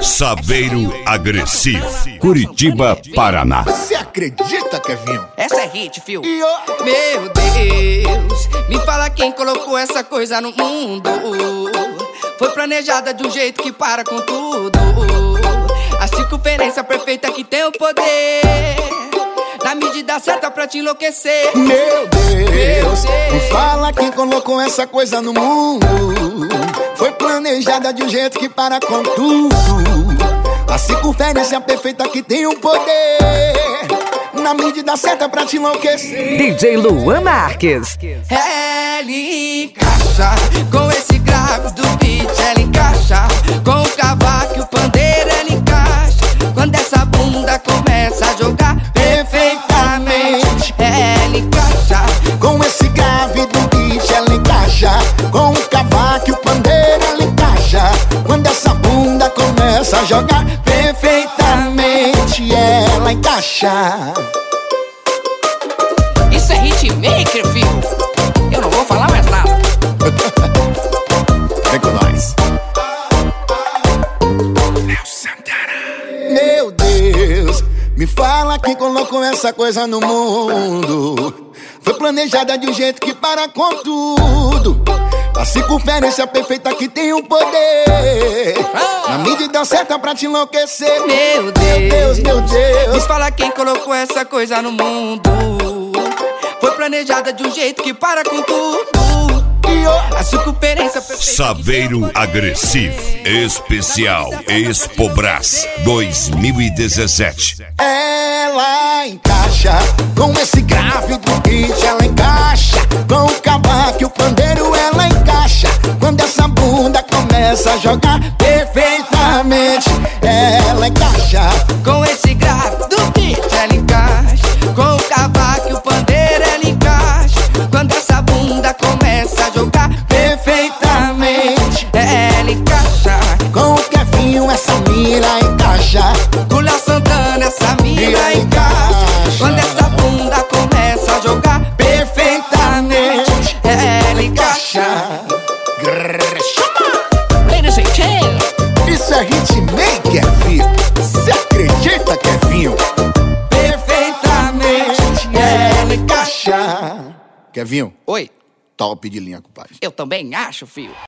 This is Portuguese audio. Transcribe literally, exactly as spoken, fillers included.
Saveiro Agressivo, Curitiba, Paraná. Você acredita, Kevinho? Essa é hit, fio. E eu... Meu Deus, me fala quem colocou essa coisa no mundo. Foi planejada de um jeito que para com tudo. A circunferência perfeita que tem o poder, na medida certa pra te enlouquecer. Meu Deus, Meu Deus, me fala quem colocou essa coisa no mundo. Foi planejada de um jeito que para com tudo. A circunferência perfeita que tem o poder, na medida certa pra te enlouquecer. D J Luan Marques. Ela encaixa com esse grave do beat, ela encaixa com o cavaco e o pandeiro, ela encaixa quando essa bunda começa a jogar perfeitamente. Ela encaixa Com esse grave do beat, ela encaixa com o cavaco e o pandeiro, ela encaixa quando essa bunda começa a jogar perfeitamente. Ela encaixa. Isso é hitmaker, filho. Eu não vou falar mais nada. Vem com nós. Meu Deus, me fala quem colocou essa coisa no mundo. Foi planejada de um jeito que para com tudo. A circunferência perfeita que tem o poder, na medida certa pra te enlouquecer. Meu Meu Deus, meu Me Deus. fala quem colocou essa coisa no mundo. Foi planejada de um jeito que para com tudo. E eu... A circunferência perfeita. Saveiro Agressivo, especial Expobras dois mil e dezessete. Ela encaixa com esse grave do beat, ela encaixa com o cavaco e o pandeiro, ela encaixa quando essa bunda começa a jogar perfeitamente. Ela encaixa Com esse grave do beat, ela encaixa com o cavaco e o pandeiro, ela encaixa quando essa bunda começa a jogar perfeitamente. Ela encaixa com o Kevinho, essa mira encaixa. com o Léo Santana, essa mina Ela encaixa encaixa. quando essa bunda começa a jogar perfeitamente. Ela encaixa. Ladies and gentlemen, Isso é hitmaker, filho. Você acredita, Kevinho? perfeitamente. Ela encaixa. Kevinho, Oi, top de linha, compadre. eu também acho, filho.